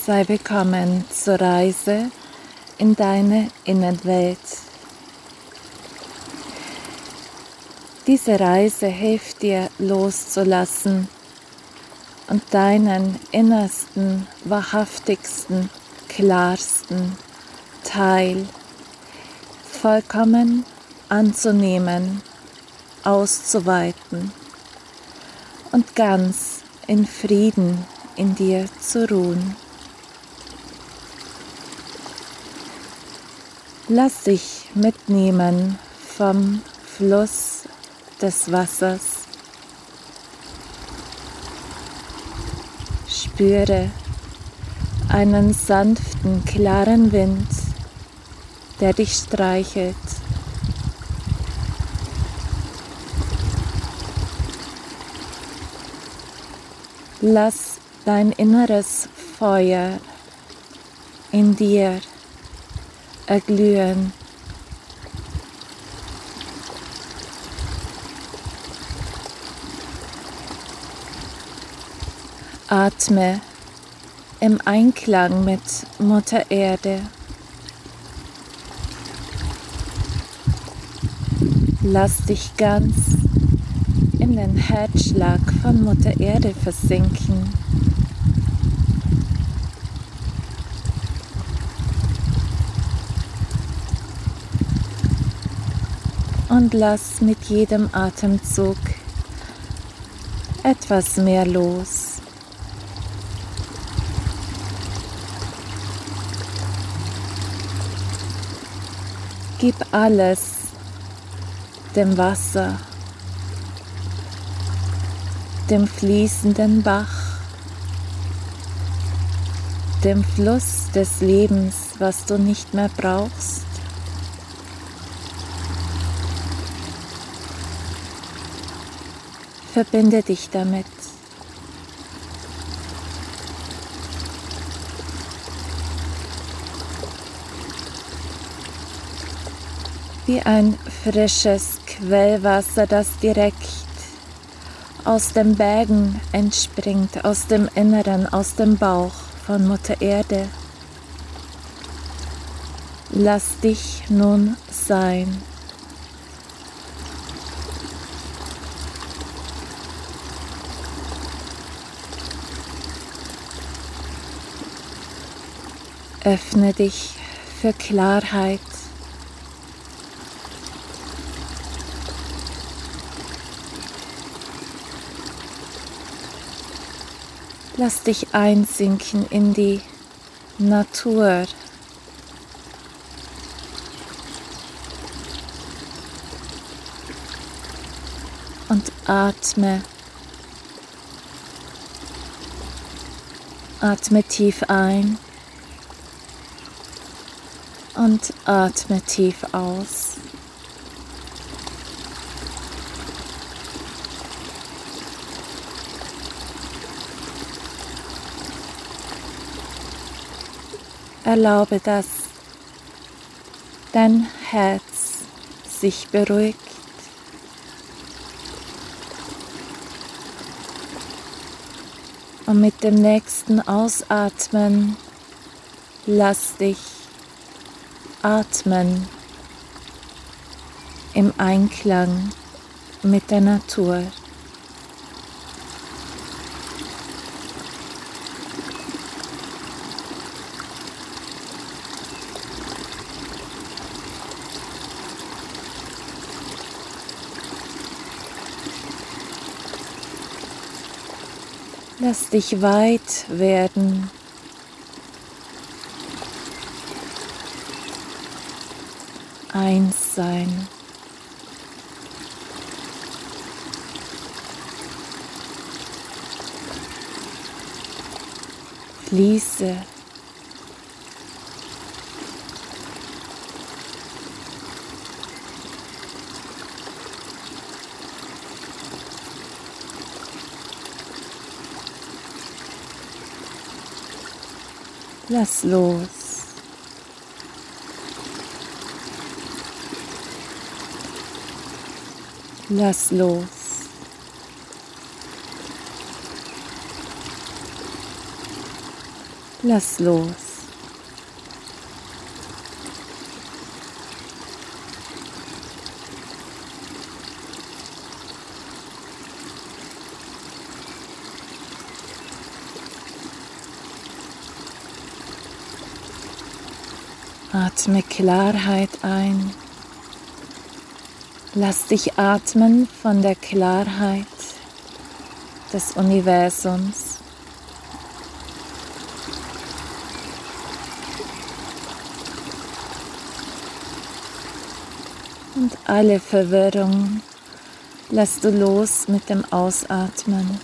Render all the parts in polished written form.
Sei willkommen zur Reise in deine Innenwelt. Diese Reise hilft dir loszulassen und deinen innersten, wahrhaftigsten, klarsten Teil vollkommen anzunehmen, auszuweiten und ganz in Frieden in dir zu ruhen. Lass dich mitnehmen vom Fluss des Wassers. Spüre einen sanften, klaren Wind, der dich streichelt. Lass dein inneres Feuer in dir erglühen. Atme im Einklang mit Mutter Erde. Lass dich ganz in den Herzschlag von Mutter Erde versinken. Und lass mit jedem Atemzug etwas mehr los. Gib alles dem Wasser, dem fließenden Bach, dem Fluss des Lebens, was du nicht mehr brauchst. Verbinde dich damit. Wie ein frisches Quellwasser, das direkt aus den Bergen entspringt, aus dem Inneren, aus dem Bauch von Mutter Erde. Lass dich nun sein. Öffne dich für Klarheit. Lass dich einsinken in die Natur. Und atme. Atme tief ein. Und atme tief aus. Erlaube, dass dein Herz sich beruhigt. Und mit dem nächsten Ausatmen lass dich atmen im Einklang mit der Natur. Lass dich weit werden. Eins sein. Fließe. Lass los. Lass los. Lass los. Atme Klarheit ein. Lass dich atmen von der Klarheit des Universums. Und alle Verwirrung lässt du los mit dem Ausatmen.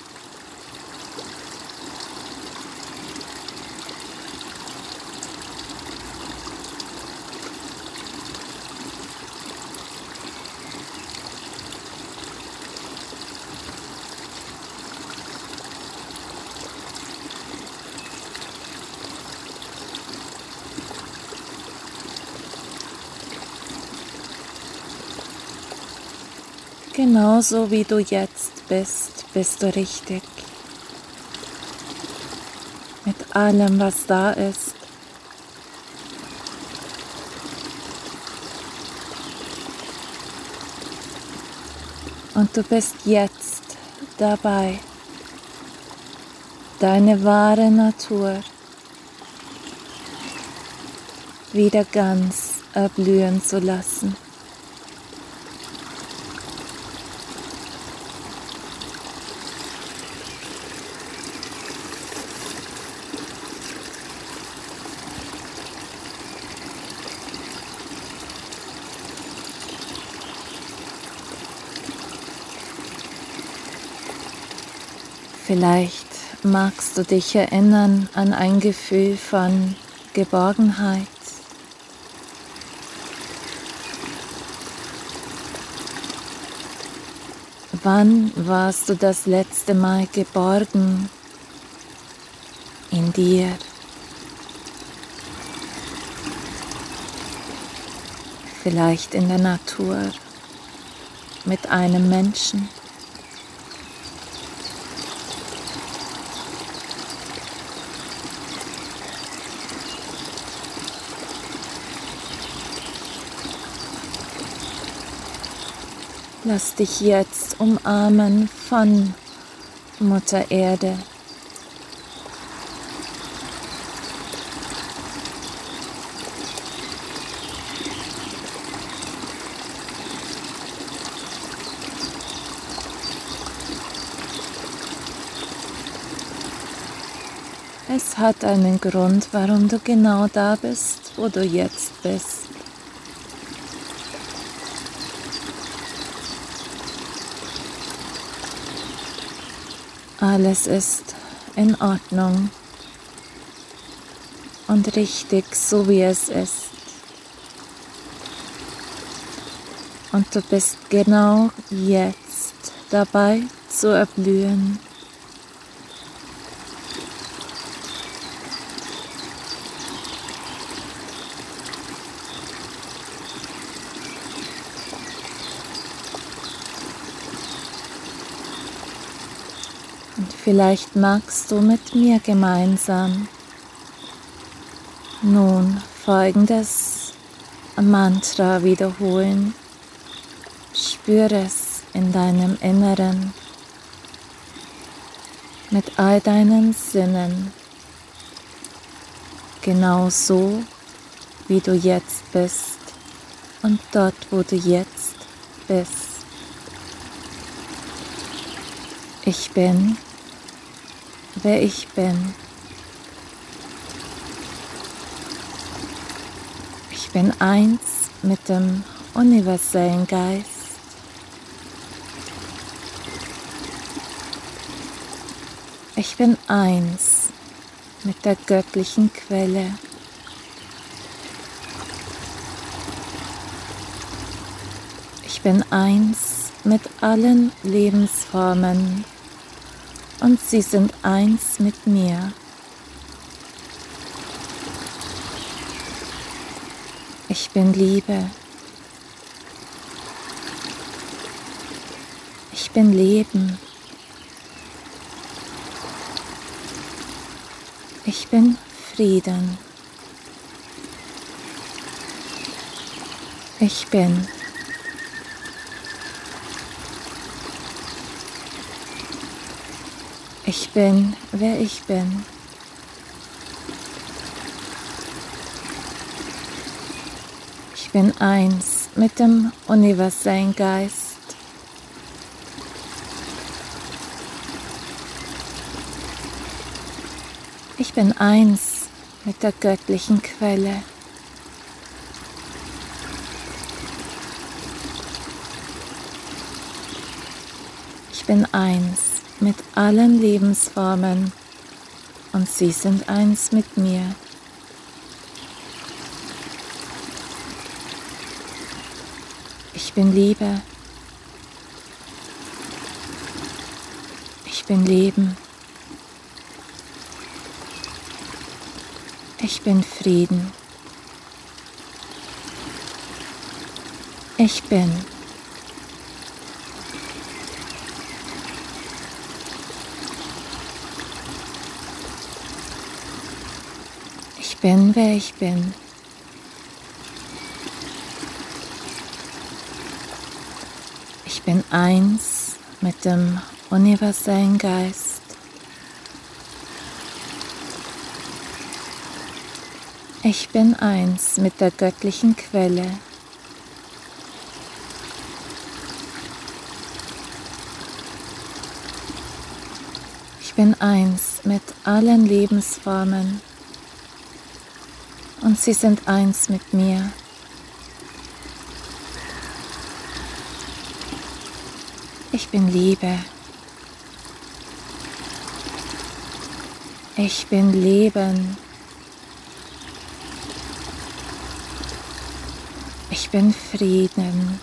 Genauso wie du jetzt bist, bist du richtig. Mit allem, was da ist. Und du bist jetzt dabei, deine wahre Natur wieder ganz erblühen zu lassen. Vielleicht magst du dich erinnern an ein Gefühl von Geborgenheit. Wann warst du das letzte Mal geborgen in dir? Vielleicht in der Natur, mit einem Menschen. Lass dich jetzt umarmen von Mutter Erde. Es hat einen Grund, warum du genau da bist, wo du jetzt bist. Alles ist in Ordnung und richtig, so wie es ist. Und du bist genau jetzt dabei zu erblühen. Und vielleicht magst du mit mir gemeinsam nun folgendes Mantra wiederholen. Spüre es in deinem Inneren mit all deinen Sinnen, genau so, wie du jetzt bist und dort, wo du jetzt bist. Ich bin, wer ich bin. Ich bin eins mit dem universellen Geist. Ich bin eins mit der göttlichen Quelle. Ich bin eins mit allen Lebensformen und sie sind eins mit mir. Ich bin Liebe. Ich bin Leben. Ich bin Frieden. Ich bin. Ich bin, wer ich bin. Ich bin eins mit dem universellen Geist. Ich bin eins mit der göttlichen Quelle. Ich bin eins mit allen Lebensformen und sie sind eins mit mir. Ich bin Liebe. Ich bin Leben. Ich bin Frieden. Ich bin. Ich bin, wer ich bin. Ich bin eins mit dem universellen Geist. Ich bin eins mit der göttlichen Quelle. Ich bin eins mit allen Lebensformen und sie sind eins mit mir. Ich bin Liebe. Ich bin Leben. Ich bin Frieden.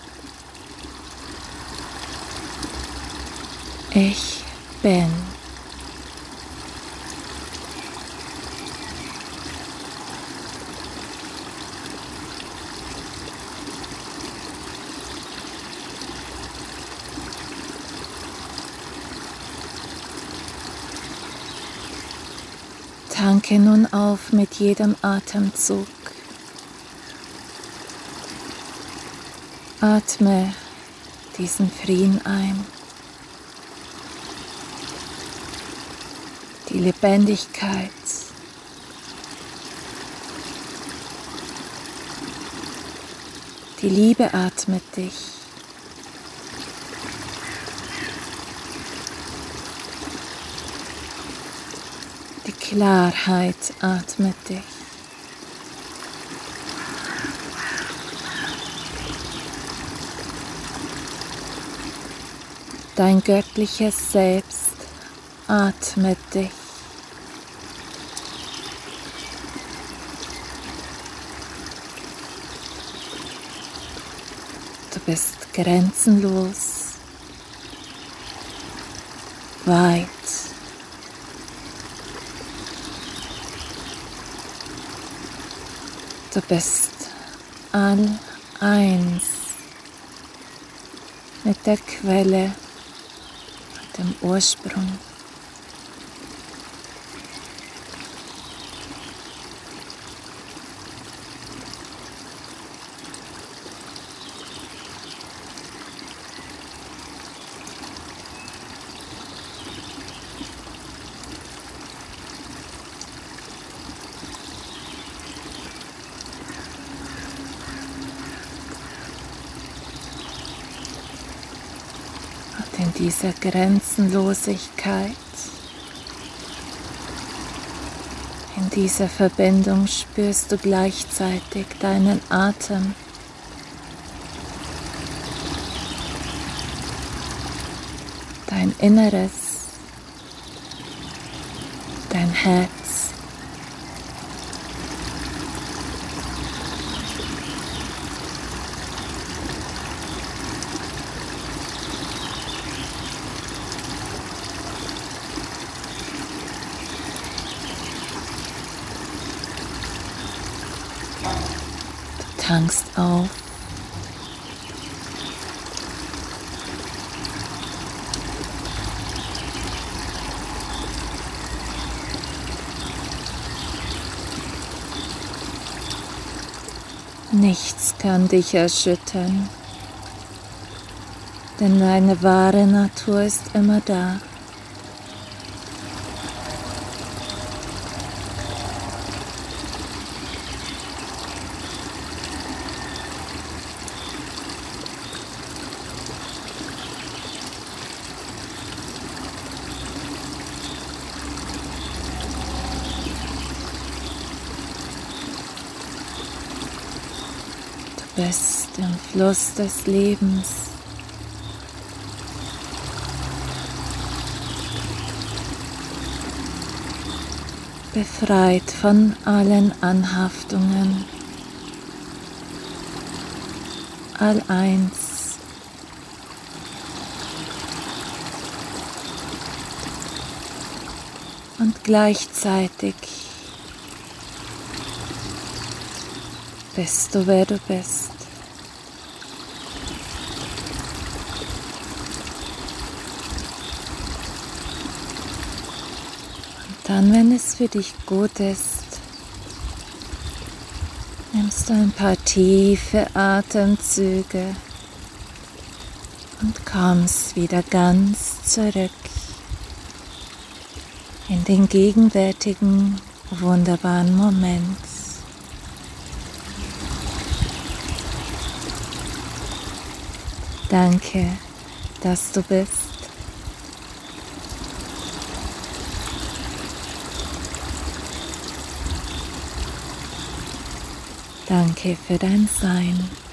Ich bin. Tanke nun auf mit jedem Atemzug. Atme diesen Frieden ein, die Lebendigkeit, die Liebe atmet dich. Die Klarheit atmet dich. Dein göttliches Selbst atmet dich. Du bist grenzenlos, weit. Du bist all eins mit der Quelle, dem Ursprung. In dieser Grenzenlosigkeit, in dieser Verbindung spürst du gleichzeitig deinen Atem, dein Inneres, dein Herz. Tankst auf. Nichts kann dich erschüttern, denn deine wahre Natur ist immer da. Du bist im Fluss des Lebens. Befreit von allen Anhaftungen. All eins. Und gleichzeitig bist du, wer du bist. Und dann, wenn es für dich gut ist, nimmst du ein paar tiefe Atemzüge und kommst wieder ganz zurück in den gegenwärtigen, wunderbaren Moment. Danke, dass du bist. Danke für dein Sein.